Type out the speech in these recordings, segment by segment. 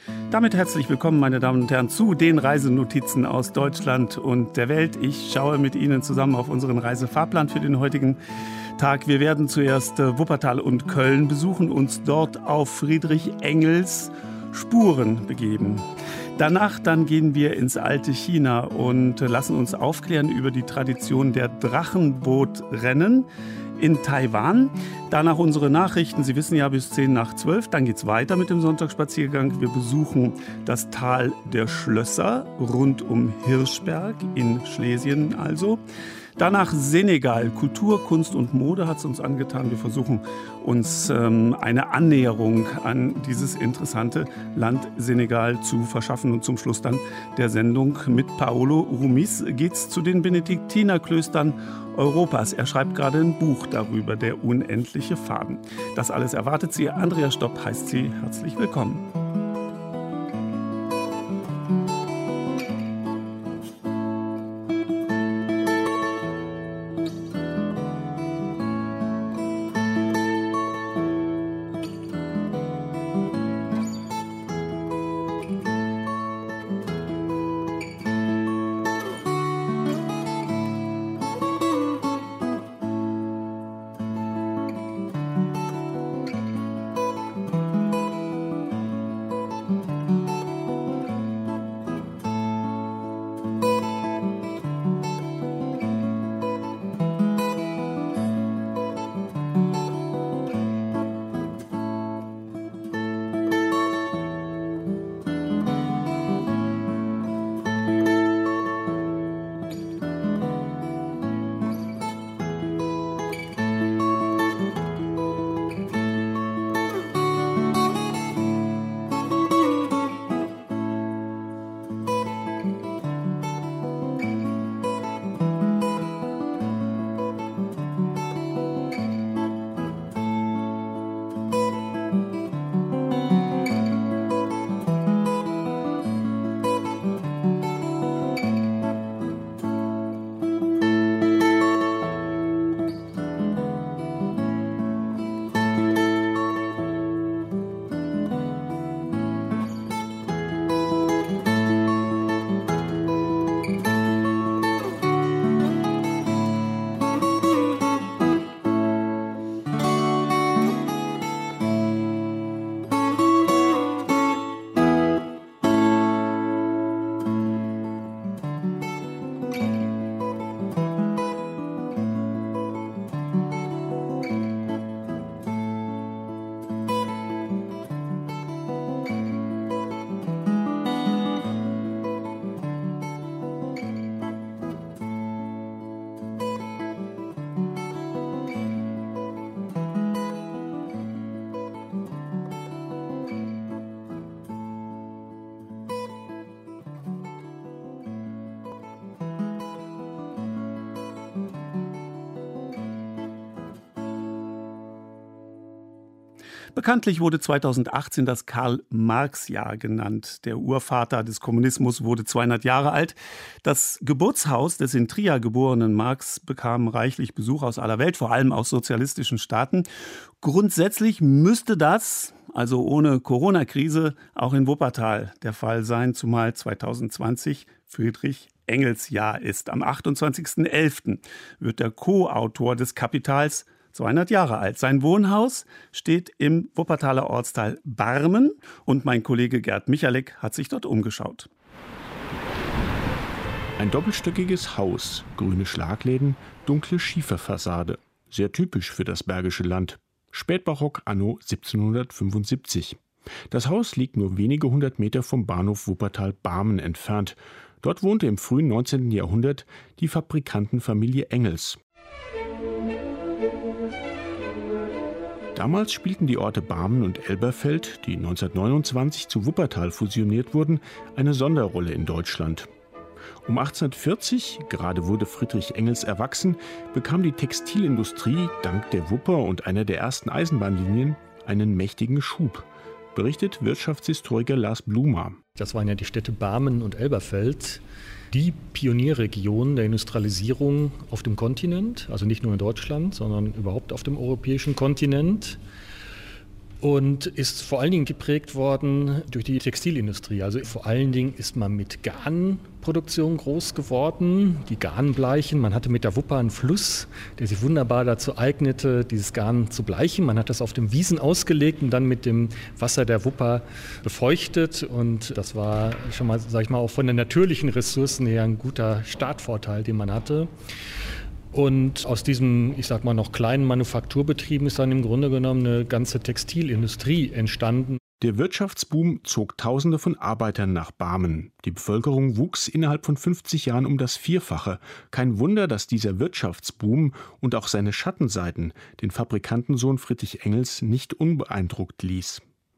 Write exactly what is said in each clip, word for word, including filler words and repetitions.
Damit herzlich willkommen, meine Damen und Herren, zu den Reisenotizen aus Deutschland und der Welt. Ich schaue mit Ihnen zusammen auf unseren Reisefahrplan für den heutigen Tag. Wir werden zuerst Wuppertal und Köln besuchen, uns dort auf Friedrich Engels Spuren begeben. Danach dann gehen wir ins alte China und lassen uns aufklären über die Tradition der Drachenbootrennen in Taiwan. Danach unsere Nachrichten. Sie wissen ja, bis zehn nach zwölf. Dann geht's weiter mit dem Sonntagsspaziergang. Wir besuchen das Tal der Schlösser rund um Hirschberg in Schlesien also. Danach Senegal. Kultur, Kunst und Mode hat es uns angetan. Wir versuchen uns ähm, eine Annäherung an dieses interessante Land Senegal zu verschaffen. Und zum Schluss dann der Sendung mit Paolo Rumis geht es zu den Benediktinerklöstern Europas. Er schreibt gerade ein Buch darüber, der unendliche Faden. Das alles erwartet Sie. Andrea Stopp heißt Sie herzlich willkommen. Bekanntlich wurde zweitausendachtzehn das Karl-Marx-Jahr genannt. Der Urvater des Kommunismus wurde zweihundert Jahre alt. Das Geburtshaus des in Trier geborenen Marx bekam reichlich Besuch aus aller Welt, vor allem aus sozialistischen Staaten. Grundsätzlich müsste das, also ohne Corona-Krise, auch in Wuppertal der Fall sein, zumal zweitausendzwanzig Friedrich Engels Jahr ist. Am achtundzwanzigsten elften wird der Co-Autor des Kapitals zweihundert Jahre alt. Sein Wohnhaus steht im Wuppertaler Ortsteil Barmen und mein Kollege Gerd Michalek hat sich dort umgeschaut. Ein doppelstöckiges Haus, grüne Schlagläden, dunkle Schieferfassade. Sehr typisch für das Bergische Land. Spätbarock anno siebzehnhundertfünfundsiebzig. Das Haus liegt nur wenige hundert Meter vom Bahnhof Wuppertal-Barmen entfernt. Dort wohnte im frühen neunzehnten Jahrhundert die Fabrikantenfamilie Engels. Damals spielten die Orte Barmen und Elberfeld, die neunzehnhundertneunundzwanzig zu Wuppertal fusioniert wurden, eine Sonderrolle in Deutschland. Um achtzehnhundertvierzig, gerade wurde Friedrich Engels erwachsen, bekam die Textilindustrie dank der Wupper und einer der ersten Eisenbahnlinien einen mächtigen Schub, berichtet Wirtschaftshistoriker Lars Blumer. Das waren ja die Städte Barmen und Elberfeld, die Pionierregion der Industrialisierung auf dem Kontinent, also nicht nur in Deutschland, sondern überhaupt auf dem europäischen Kontinent. und ist vor allen Dingen geprägt worden durch die Textilindustrie. Also vor allen Dingen ist man mit Garnproduktion groß geworden, die Garnbleichen. Man hatte mit der Wupper einen Fluss, der sich wunderbar dazu eignete, dieses Garn zu bleichen. Man hat das auf den Wiesen ausgelegt und dann mit dem Wasser der Wupper befeuchtet. Und das war schon mal, sag ich mal, auch von den natürlichen Ressourcen her ein guter Startvorteil, den man hatte. Und aus diesem, ich sag mal, noch kleinen Manufakturbetrieben ist dann im Grunde genommen eine ganze Textilindustrie entstanden. Der Wirtschaftsboom zog Tausende von Arbeitern nach Barmen. Die Bevölkerung wuchs innerhalb von fünfzig Jahren um das Vierfache. Kein Wunder, dass dieser Wirtschaftsboom und auch seine Schattenseiten den Fabrikantensohn Friedrich Engels nicht unbeeindruckt ließ.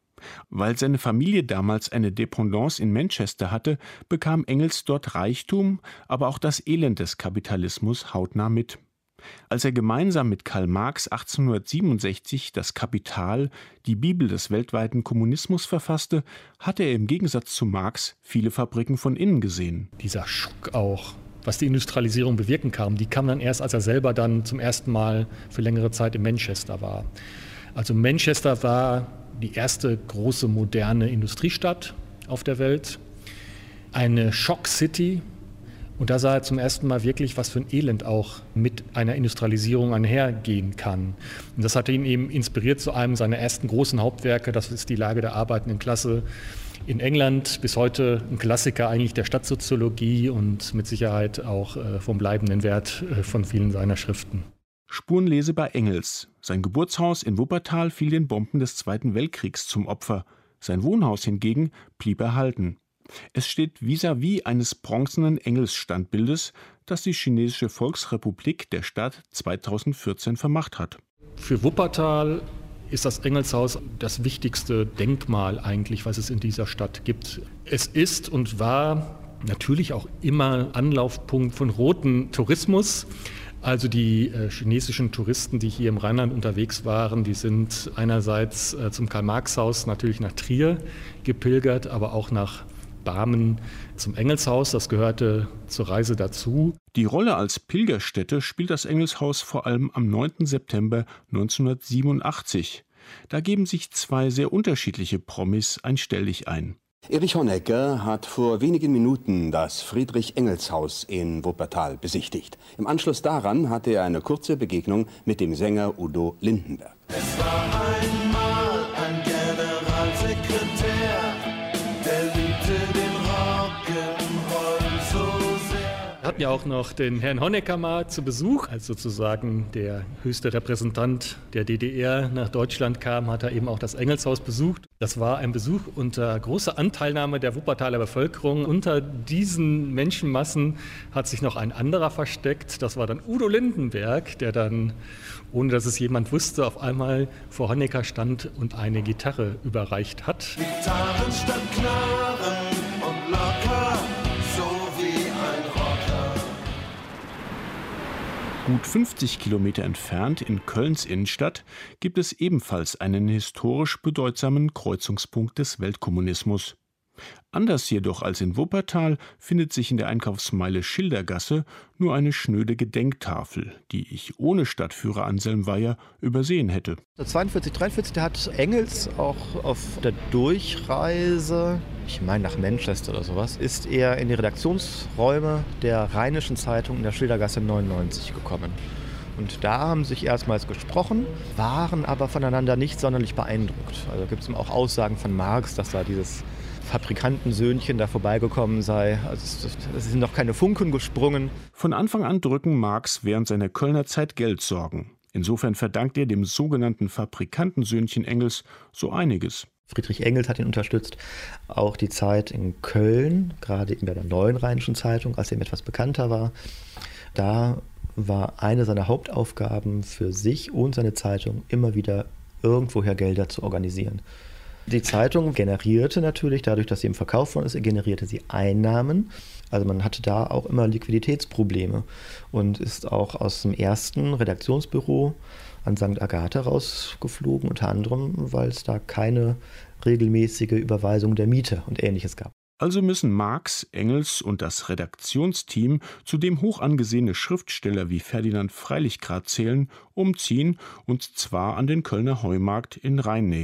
Weil seine Familie damals eine Dependance in Manchester hatte, bekam Engels dort Reichtum, aber auch das Elend des Kapitalismus hautnah mit. Als er gemeinsam mit Karl Marx achtzehnhundertsiebenundsechzig das Kapital, die Bibel des weltweiten Kommunismus, verfasste, hatte er im Gegensatz zu Marx viele Fabriken von innen gesehen. Dieser Schock auch, was die Industrialisierung bewirken kam, die kam dann erst, als er selber dann zum ersten Mal für längere Zeit in Manchester war. Also Manchester war die erste große moderne Industriestadt auf der Welt, eine Schock-City. Und da sah er zum ersten Mal wirklich, was für ein Elend auch mit einer Industrialisierung einhergehen kann. Und das hatte ihn eben inspiriert zu einem seiner ersten großen Hauptwerke, das ist die Lage der arbeitenden Klasse in England, bis heute ein Klassiker eigentlich der Stadtsoziologie und mit Sicherheit auch vom bleibenden Wert von vielen seiner Schriften. Spurenlese bei Engels. Sein Geburtshaus in Wuppertal fiel den Bomben des Zweiten Weltkriegs zum Opfer. Sein Wohnhaus hingegen blieb erhalten. Es steht vis-à-vis eines bronzenen Engels-Standbildes, das die chinesische Volksrepublik der Stadt zweitausendvierzehn vermacht hat. Für Wuppertal ist das Engelshaus das wichtigste Denkmal eigentlich, was es in dieser Stadt gibt. Es ist und war natürlich auch immer Anlaufpunkt von roten Tourismus. Also die äh, chinesischen Touristen, die hier im Rheinland unterwegs waren, die sind einerseits äh, zum Karl-Marx-Haus natürlich nach Trier gepilgert, aber auch nach Barmen zum Engelshaus. Das gehörte zur Reise dazu. Die Rolle als Pilgerstätte spielt das Engelshaus vor allem am neunten September neunzehnhundertsiebenundachtzig. Da geben sich zwei sehr unterschiedliche Promis ein Stelldichein. Erich Honecker hat vor wenigen Minuten das Friedrich-Engels-Haus in Wuppertal besichtigt. Im Anschluss daran hatte er eine kurze Begegnung mit dem Sänger Udo Lindenberg. Es war einmal ein Generalsekretär, der liebte den Rock'n'Roll so sehr. Wir hatten ja auch noch den Herrn Honecker mal zu Besuch, als sozusagen der höchste Repräsentant der D D R nach Deutschland kam, hat er eben auch das Engelshaus besucht. Das war ein Besuch unter großer Anteilnahme der Wuppertaler Bevölkerung. Unter diesen Menschenmassen hat sich noch ein anderer versteckt. Das war dann Udo Lindenberg, der dann, ohne dass es jemand wusste, auf einmal vor Honecker stand und eine Gitarre überreicht hat. Gitarren stand klaren und locker, so wie ein Rocker. Gut fünfzig Kilometer entfernt in Kölns Innenstadt gibt es ebenfalls einen historisch bedeutsamen Kreuzungspunkt des Weltkommunismus. Anders jedoch als in Wuppertal findet sich in der Einkaufsmeile Schildergasse nur eine schnöde Gedenktafel, die ich ohne Stadtführer Anselm Weyer übersehen hätte. zweiundvierzig, dreiundvierzig, da hat Engels auch auf der Durchreise, ich meine nach Manchester oder sowas, ist er in die Redaktionsräume der Rheinischen Zeitung in der Schildergasse neunundneunzig gekommen. Und da haben sie sich erstmals gesprochen, waren aber voneinander nicht sonderlich beeindruckt. Also gibt es auch Aussagen von Marx, dass da dieses Fabrikantensöhnchen da vorbeigekommen sei. Also es, es sind noch keine Funken gesprungen. Von Anfang an drücken Marx während seiner Kölner Zeit Geldsorgen. Insofern verdankt er dem sogenannten Fabrikantensöhnchen Engels so einiges. Friedrich Engels hat ihn unterstützt. Auch die Zeit in Köln, gerade in der Neuen Rheinischen Zeitung, als er etwas bekannter war, da war eine seiner Hauptaufgaben für sich und seine Zeitung immer wieder irgendwoher Gelder zu organisieren. Die Zeitung generierte natürlich, dadurch, dass sie im Verkauf worden ist, generierte sie Einnahmen. Also man hatte da auch immer Liquiditätsprobleme und ist auch aus dem ersten Redaktionsbüro an Sankt Agatha rausgeflogen, unter anderem, weil es da keine regelmäßige Überweisung der Miete und Ähnliches gab. Also müssen Marx, Engels und das Redaktionsteam, zu dem hoch angesehene Schriftsteller wie Ferdinand Freilichgrad zählen, umziehen, und zwar an den Kölner Heumarkt in Rheinnähe.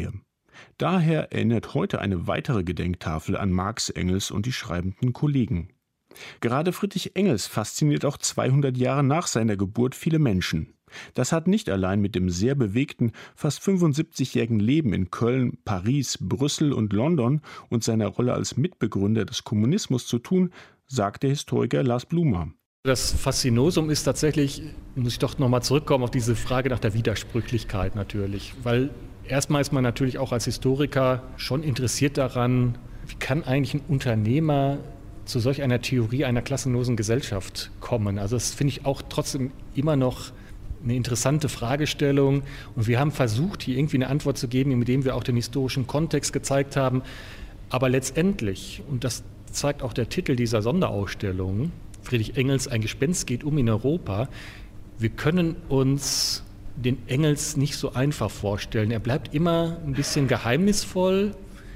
Daher erinnert heute eine weitere Gedenktafel an Marx, Engels und die schreibenden Kollegen. Gerade Friedrich Engels fasziniert auch zweihundert Jahre nach seiner Geburt viele Menschen. Das hat nicht allein mit dem sehr bewegten, fast fünfundsiebzigjährigen Leben in Köln, Paris, Brüssel und London und seiner Rolle als Mitbegründer des Kommunismus zu tun, sagt der Historiker Lars Blumer. Das Faszinosum ist tatsächlich, muss ich doch nochmal zurückkommen auf diese Frage nach der Widersprüchlichkeit natürlich. Weil erstmal ist man natürlich auch als Historiker schon interessiert daran, wie kann eigentlich ein Unternehmer zu solch einer Theorie einer klassenlosen Gesellschaft kommen. Also das finde ich auch trotzdem immer noch eine interessante Fragestellung. Und wir haben versucht, hier irgendwie eine Antwort zu geben, indem wir auch den historischen Kontext gezeigt haben. Aber letztendlich, und das zeigt auch der Titel dieser Sonderausstellung, Friedrich Engels, ein Gespenst geht um in Europa, wir können uns den Engels nicht so einfach vorstellen. Er bleibt immer ein bisschen geheimnisvoll,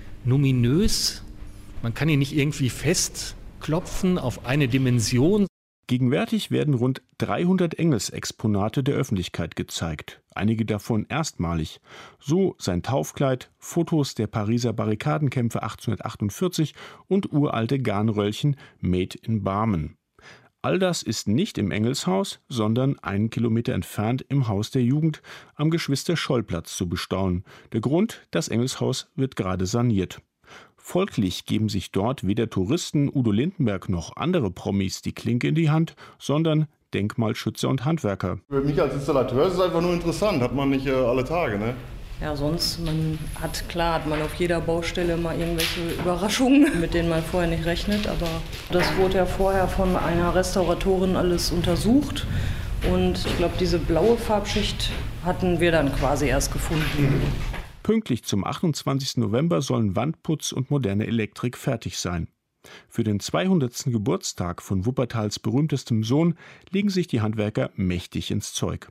numinös. Man kann ihn nicht irgendwie festklopfen auf eine Dimension. Gegenwärtig werden rund dreihundert Engels-Exponate der Öffentlichkeit gezeigt, einige davon erstmalig. So sein Taufkleid, Fotos der Pariser Barrikadenkämpfe achtzehnhundertachtundvierzig und uralte Garnröllchen made in Barmen. All das ist nicht im Engelshaus, sondern einen Kilometer entfernt im Haus der Jugend am Geschwister-Scholl-Platz zu bestaunen. Der Grund, das Engelshaus wird gerade saniert. Folglich geben sich dort weder Touristen Udo Lindenberg noch andere Promis die Klinke in die Hand, sondern Denkmalschützer und Handwerker. Für mich als Installateur ist es einfach nur interessant, hat man nicht äh, alle Tage, ne? Ja, sonst, man hat, klar, hat man auf jeder Baustelle mal irgendwelche Überraschungen, mit denen man vorher nicht rechnet, aber das wurde ja vorher von einer Restauratorin alles untersucht und ich glaube, diese blaue Farbschicht hatten wir dann quasi erst gefunden. Pünktlich zum achtundzwanzigsten November sollen Wandputz und moderne Elektrik fertig sein. Für den zweihundertsten Geburtstag von Wuppertals berühmtestem Sohn legen sich die Handwerker mächtig ins Zeug.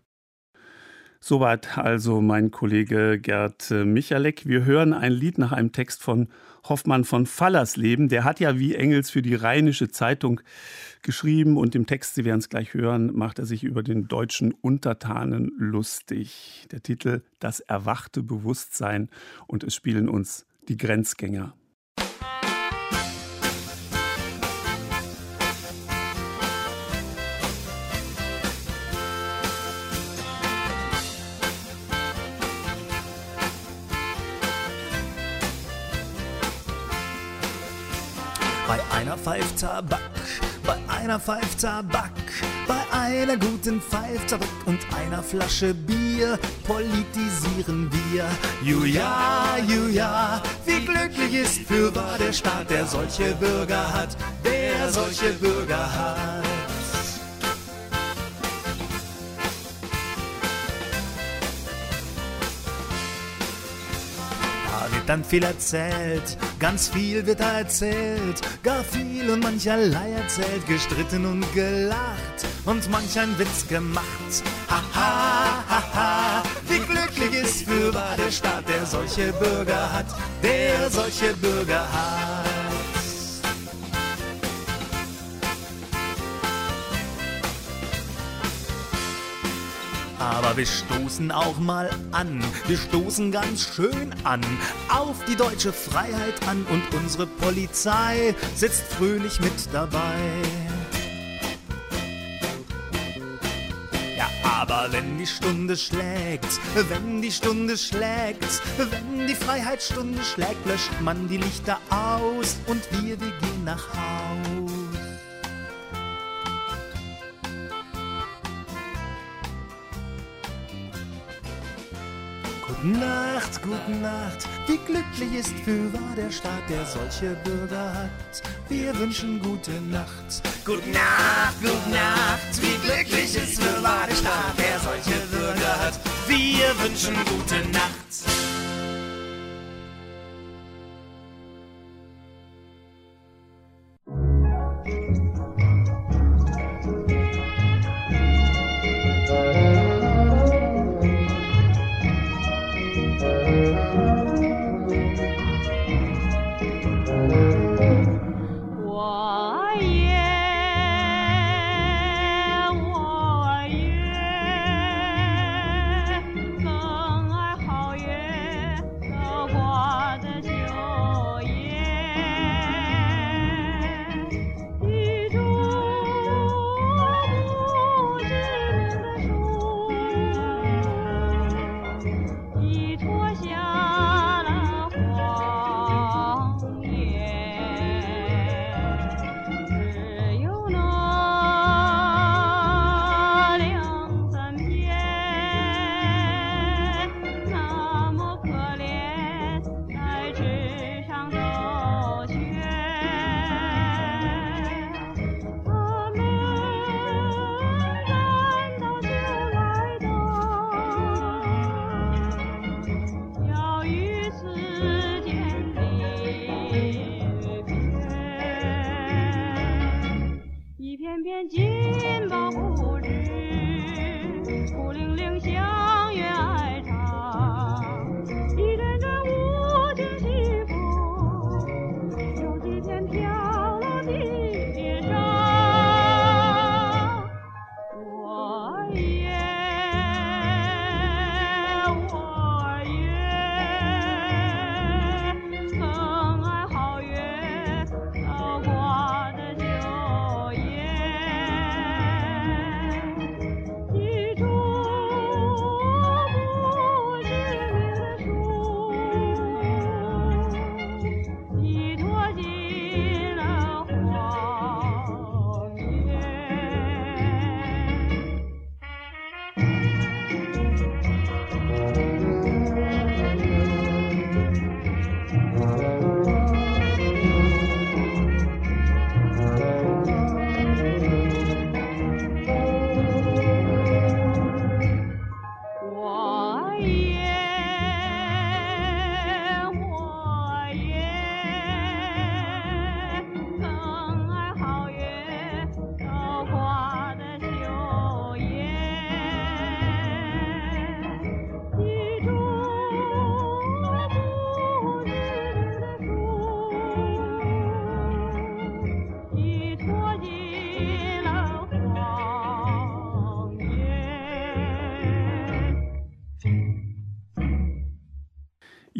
Soweit also mein Kollege Gerd Michalek. Wir hören ein Lied nach einem Text von Hoffmann von Fallersleben. Der hat ja wie Engels für die Rheinische Zeitung geschrieben und im Text, Sie werden es gleich hören, macht er sich über den deutschen Untertanen lustig. Der Titel »Das erwachte Bewusstsein« und es spielen uns die Grenzgänger. Bei einer Pfeife Tabak, bei einer Pfeife Tabak, bei einer guten Pfeife Tabak und einer Flasche Bier politisieren wir. Juja, juja, wie glücklich ist fürwahr der Staat, der solche Bürger hat, der solche Bürger hat. Wird dann viel erzählt, ganz viel wird da erzählt, gar viel und mancherlei erzählt, gestritten und gelacht und manch ein Witz gemacht. Ha, ha, ha, ha, wie glücklich ist fürwahr der Staat, der solche Bürger hat, der solche Bürger hat. Aber wir stoßen auch mal an, wir stoßen ganz schön an, auf die deutsche Freiheit an und unsere Polizei sitzt fröhlich mit dabei. Ja, aber wenn die Stunde schlägt, wenn die Stunde schlägt, wenn die Freiheitsstunde schlägt, löscht man die Lichter aus und wir, wir gehen nach Haus. Gute Nacht, gute Nacht, wie glücklich ist fürwahr der Staat, der solche Bürger hat. Wir wünschen gute Nacht. Gute Nacht, gute Nacht, wie glücklich ist fürwahr der Staat, der solche Bürger hat. Wir wünschen gute Nacht.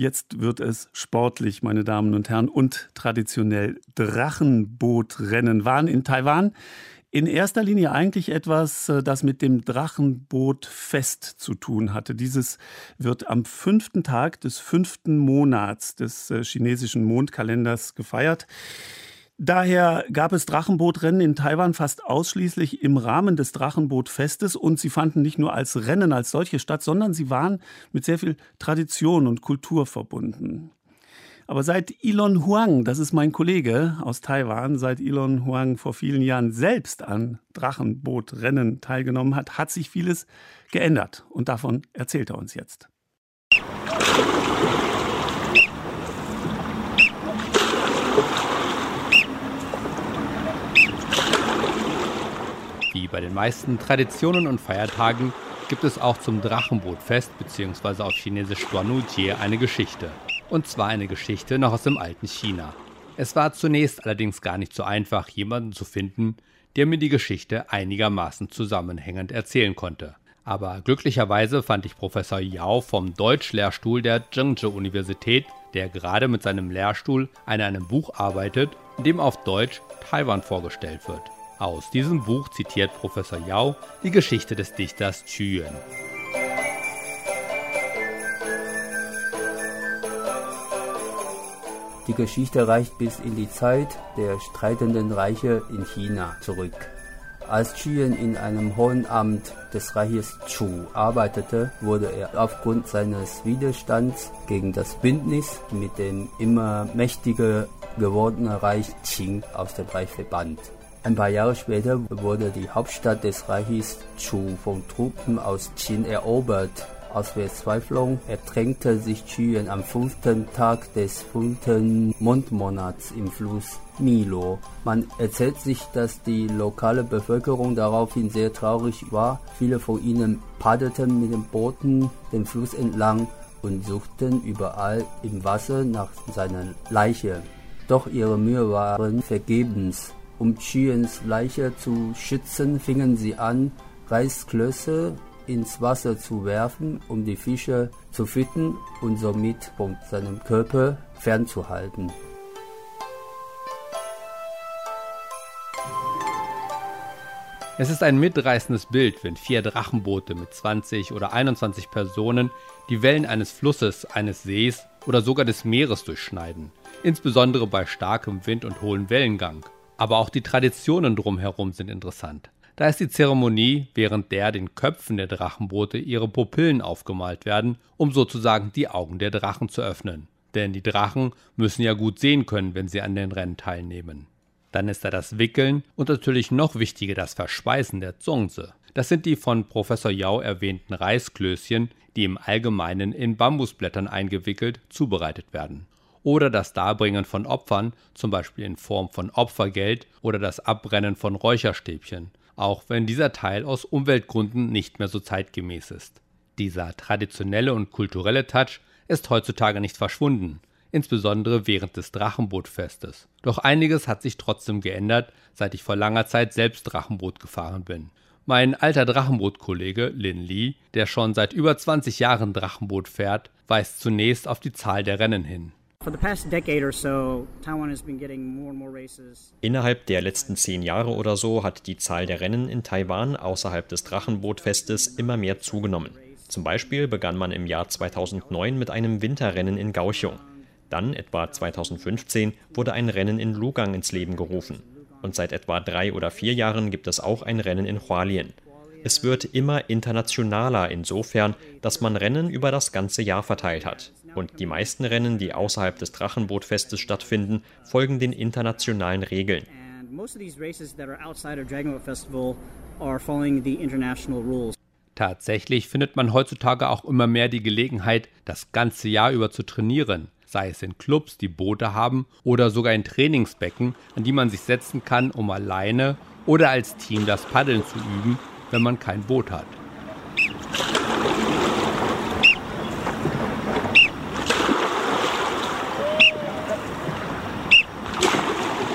Jetzt wird es sportlich, meine Damen und Herren, und traditionell Drachenbootrennen waren in Taiwan in erster Linie eigentlich etwas, das mit dem Drachenbootfest zu tun hatte. Dieses wird am fünften Tag des fünften Monats des chinesischen Mondkalenders gefeiert. Daher gab es Drachenbootrennen in Taiwan fast ausschließlich im Rahmen des Drachenbootfestes und sie fanden nicht nur als Rennen als solche statt, sondern sie waren mit sehr viel Tradition und Kultur verbunden. Aber seit Elon Huang, das ist mein Kollege aus Taiwan, seit Elon Huang vor vielen Jahren selbst an Drachenbootrennen teilgenommen hat, hat sich vieles geändert. Und davon erzählt er uns jetzt. Wie bei den meisten Traditionen und Feiertagen gibt es auch zum Drachenbootfest bzw. auf Chinesisch Duanujie eine Geschichte. Und zwar eine Geschichte noch aus dem alten China. Es war zunächst allerdings gar nicht so einfach, jemanden zu finden, der mir die Geschichte einigermaßen zusammenhängend erzählen konnte. Aber glücklicherweise fand ich Professor Yao vom Deutschlehrstuhl der Zhengzhou-Universität, der gerade mit seinem Lehrstuhl an einem Buch arbeitet, in dem auf Deutsch Taiwan vorgestellt wird. Aus diesem Buch zitiert Professor Yao die Geschichte des Dichters Qu Yuan. Die Geschichte reicht bis in die Zeit der streitenden Reiche in China zurück. Als Qu Yuan in einem hohen Amt des Reiches Chu arbeitete, wurde er aufgrund seines Widerstands gegen das Bündnis mit dem immer mächtiger gewordenen Reich Qing aus dem Reich verbannt. Ein paar Jahre später wurde die Hauptstadt des Reiches Chu von Truppen aus Qin erobert. Aus Verzweiflung ertränkte sich Qu Yuan am fünften Tag des fünften Mondmonats im Fluss Milo. Man erzählt sich, dass die lokale Bevölkerung daraufhin sehr traurig war. Viele von ihnen paddelten mit den Booten den Fluss entlang und suchten überall im Wasser nach seiner Leiche. Doch ihre Mühe waren vergebens. Um Qu Yuans Leiche zu schützen, fingen sie an, Reisklöße ins Wasser zu werfen, um die Fische zu füttern und somit von seinem Körper fernzuhalten. Es ist ein mitreißendes Bild, wenn vier Drachenboote mit zwanzig oder einundzwanzig Personen die Wellen eines Flusses, eines Sees oder sogar des Meeres durchschneiden, insbesondere bei starkem Wind und hohem Wellengang. Aber auch die Traditionen drumherum sind interessant. Da ist die Zeremonie, während der den Köpfen der Drachenboote ihre Pupillen aufgemalt werden, um sozusagen die Augen der Drachen zu öffnen. Denn die Drachen müssen ja gut sehen können, wenn sie an den Rennen teilnehmen. Dann ist da das Wickeln und natürlich noch wichtiger das Verspeisen der Zongzi. Das sind die von Professor Yao erwähnten Reisklößchen, die im Allgemeinen in Bambusblättern eingewickelt zubereitet werden. Oder das Darbringen von Opfern, zum Beispiel in Form von Opfergeld oder das Abbrennen von Räucherstäbchen, auch wenn dieser Teil aus Umweltgründen nicht mehr so zeitgemäß ist. Dieser traditionelle und kulturelle Touch ist heutzutage nicht verschwunden, insbesondere während des Drachenbootfestes. Doch einiges hat sich trotzdem geändert, seit ich vor langer Zeit selbst Drachenboot gefahren bin. Mein alter Drachenbootkollege Lin Li, der schon seit über zwanzig Jahren Drachenboot fährt, weist zunächst auf die Zahl der Rennen hin. Innerhalb der letzten zehn Jahre oder so hat die Zahl der Rennen in Taiwan außerhalb des Drachenbootfestes immer mehr zugenommen. Zum Beispiel begann man im Jahr zweitausendneun mit einem Winterrennen in Kaohsiung. Dann, etwa zweitausendfünfzehn, wurde ein Rennen in Lugang ins Leben gerufen. Und seit etwa drei oder vier Jahren gibt es auch ein Rennen in Hualien. Es wird immer internationaler insofern, dass man Rennen über das ganze Jahr verteilt hat. Und die meisten Rennen, die außerhalb des Drachenbootfestes stattfinden, folgen den internationalen Regeln. Tatsächlich findet man heutzutage auch immer mehr die Gelegenheit, das ganze Jahr über zu trainieren, sei es in Clubs, die Boote haben, oder sogar in Trainingsbecken, an die man sich setzen kann, um alleine oder als Team das Paddeln zu üben, wenn man kein Boot hat.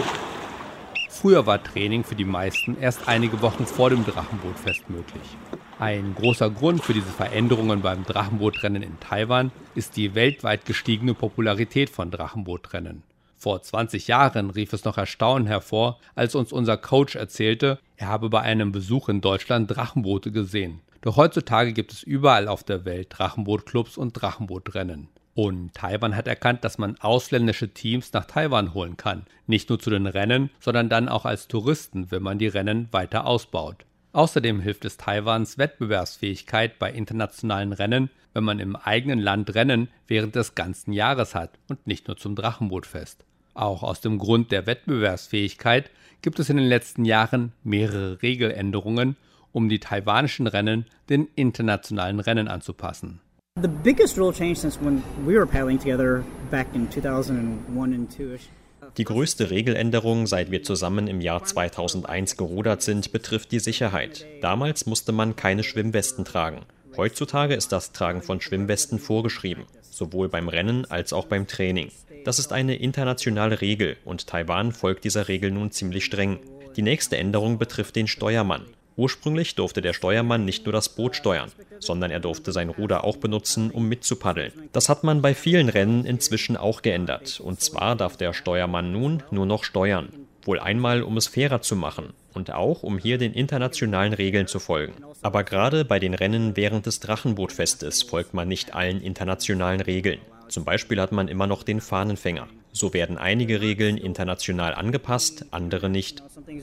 Früher war Training für die meisten erst einige Wochen vor dem Drachenbootfest möglich. Ein großer Grund für diese Veränderungen beim Drachenbootrennen in Taiwan ist die weltweit gestiegene Popularität von Drachenbootrennen. Vor zwanzig Jahren rief es noch Erstaunen hervor, als uns unser Coach erzählte, er habe bei einem Besuch in Deutschland Drachenboote gesehen. Doch heutzutage gibt es überall auf der Welt Drachenbootclubs und Drachenbootrennen. Und Taiwan hat erkannt, dass man ausländische Teams nach Taiwan holen kann. Nicht nur zu den Rennen, sondern dann auch als Touristen, wenn man die Rennen weiter ausbaut. Außerdem hilft es Taiwans Wettbewerbsfähigkeit bei internationalen Rennen, wenn man im eigenen Land Rennen während des ganzen Jahres hat und nicht nur zum Drachenbootfest. Auch aus dem Grund der Wettbewerbsfähigkeit gibt es in den letzten Jahren mehrere Regeländerungen, um die taiwanischen Rennen den internationalen Rennen anzupassen. The biggest rule change since when we were paddling together back in two thousand one and two-ish. Die größte Regeländerung, seit wir zusammen im Jahr zweitausendeins gerudert sind, betrifft die Sicherheit. Damals musste man keine Schwimmwesten tragen. Heutzutage ist das Tragen von Schwimmwesten vorgeschrieben, sowohl beim Rennen als auch beim Training. Das ist eine internationale Regel und Taiwan folgt dieser Regel nun ziemlich streng. Die nächste Änderung betrifft den Steuermann. Ursprünglich durfte der Steuermann nicht nur das Boot steuern, sondern er durfte sein Ruder auch benutzen, um mitzupaddeln. Das hat man bei vielen Rennen inzwischen auch geändert. Und zwar darf der Steuermann nun nur noch steuern. Wohl einmal, um es fairer zu machen und auch, um hier den internationalen Regeln zu folgen. Aber gerade bei den Rennen während des Drachenbootfestes folgt man nicht allen internationalen Regeln. Zum Beispiel hat man immer noch den Fahnenfänger. So werden einige Regeln international angepasst, andere nicht.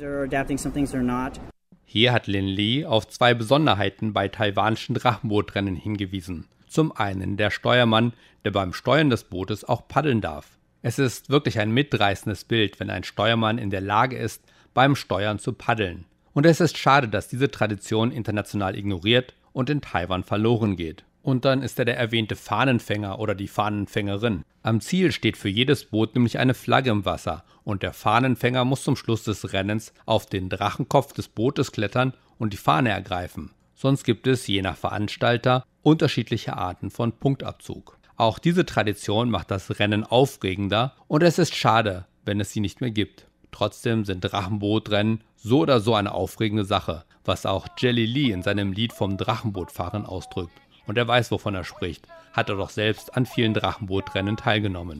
Hier hat Lin Li auf zwei Besonderheiten bei taiwanischen Drachenbootrennen hingewiesen. Zum einen der Steuermann, der beim Steuern des Bootes auch paddeln darf. Es ist wirklich ein mitreißendes Bild, wenn ein Steuermann in der Lage ist, beim Steuern zu paddeln. Und es ist schade, dass diese Tradition international ignoriert und in Taiwan verloren geht. Und dann ist da der erwähnte Fahnenfänger oder die Fahnenfängerin. Am Ziel steht für jedes Boot nämlich eine Flagge im Wasser und der Fahnenfänger muss zum Schluss des Rennens auf den Drachenkopf des Bootes klettern und die Fahne ergreifen. Sonst gibt es, je nach Veranstalter, unterschiedliche Arten von Punktabzug. Auch diese Tradition macht das Rennen aufregender und es ist schade, wenn es sie nicht mehr gibt. Trotzdem sind Drachenbootrennen so oder so eine aufregende Sache, was auch Jelly Lee in seinem Lied vom Drachenbootfahren ausdrückt. Und er weiß, wovon er spricht, hat er doch selbst an vielen Drachenbootrennen teilgenommen.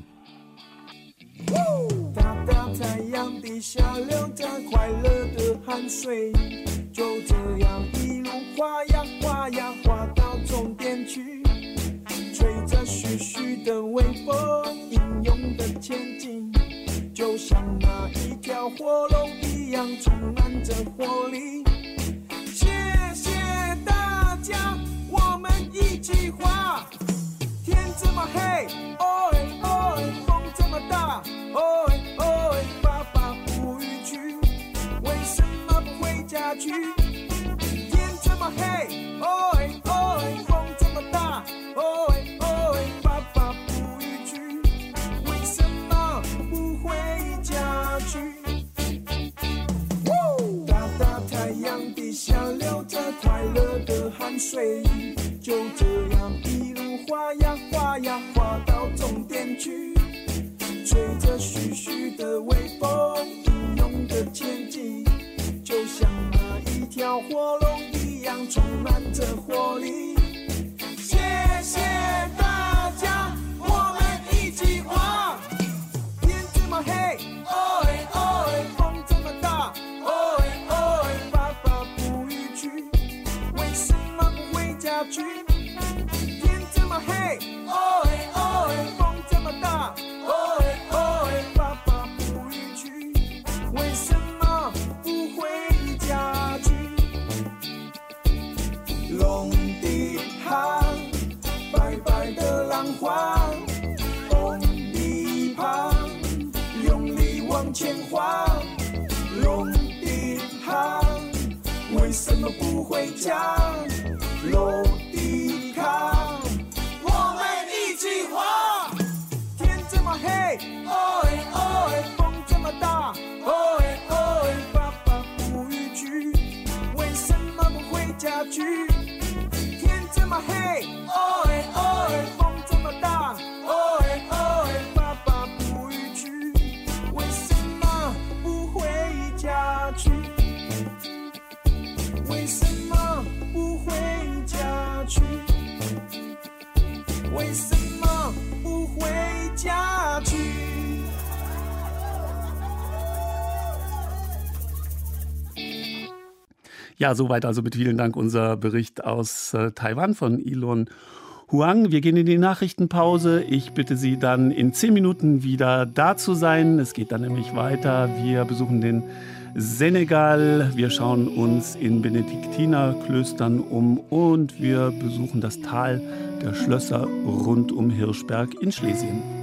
Ja, soweit also mit vielen Dank unser Bericht aus äh, Taiwan von Ilon Huang. Wir gehen in die Nachrichtenpause. Ich bitte Sie dann in zehn Minuten wieder da zu sein. Es geht dann nämlich weiter. Wir besuchen den Senegal. Wir schauen uns in Benediktinerklöstern um und wir besuchen das Tal der Schlösser rund um Hirschberg in Schlesien.